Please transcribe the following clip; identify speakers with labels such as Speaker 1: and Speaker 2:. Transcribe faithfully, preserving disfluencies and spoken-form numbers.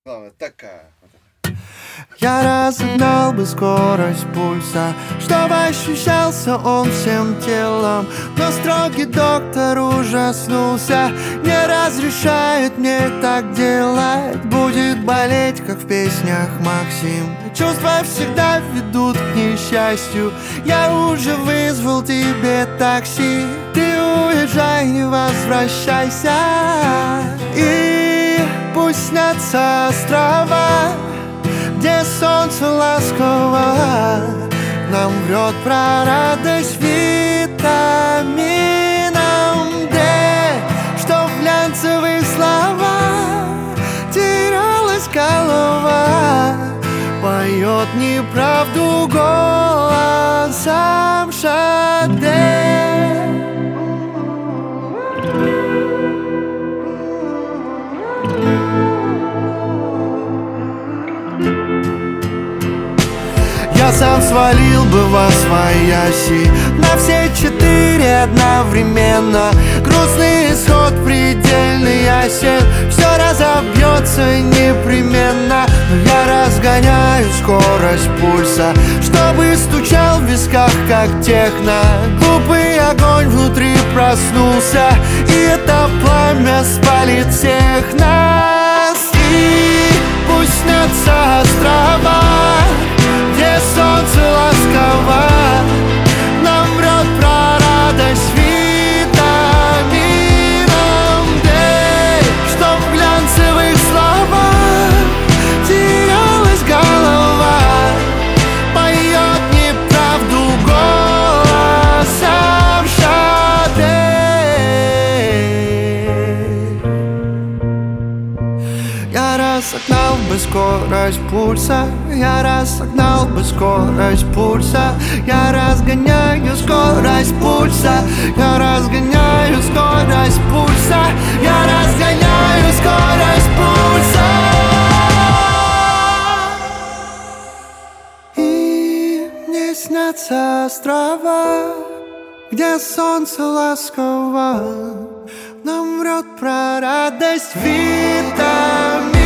Speaker 1: Главное, такая.
Speaker 2: Я разогнал бы скорость пульса, чтобы ощущался он всем телом. Но строгий доктор ужаснулся, не разрешает мне так делать. Будет болеть, как в песнях Максим. Чувства всегда ведут к несчастью. Я уже вызвал тебе такси. Ты уезжай, не возвращайся. И пусть снятся острова, где солнце ласково нам врет про радость витамином D, что в глянцевых словах терялась голова, поет неправду голосом Шаде. Я сам свалил бы восвояси на все четыре одновременно. Грустный исход, предельный ясен, все разобьется непременно. Но я разгоняю скорость пульса, чтобы стучал в висках, как техно. Глупый огонь внутри проснулся, и это пламя спалит всех нас. И пусть снятся острова, где солнце ласково нам врет про радость витамином D, что в глянцевых словах терялась голова, поет неправду голосом Шаде. Я разогнал бы скорость пульса, я разогнал бы скорость пульса, я разгоняю скорость пульса, я разгоняю скорость пульса, я разгоняю скорость пульса. И мне снятся острова, где солнце ласково нам врет про радость витамин.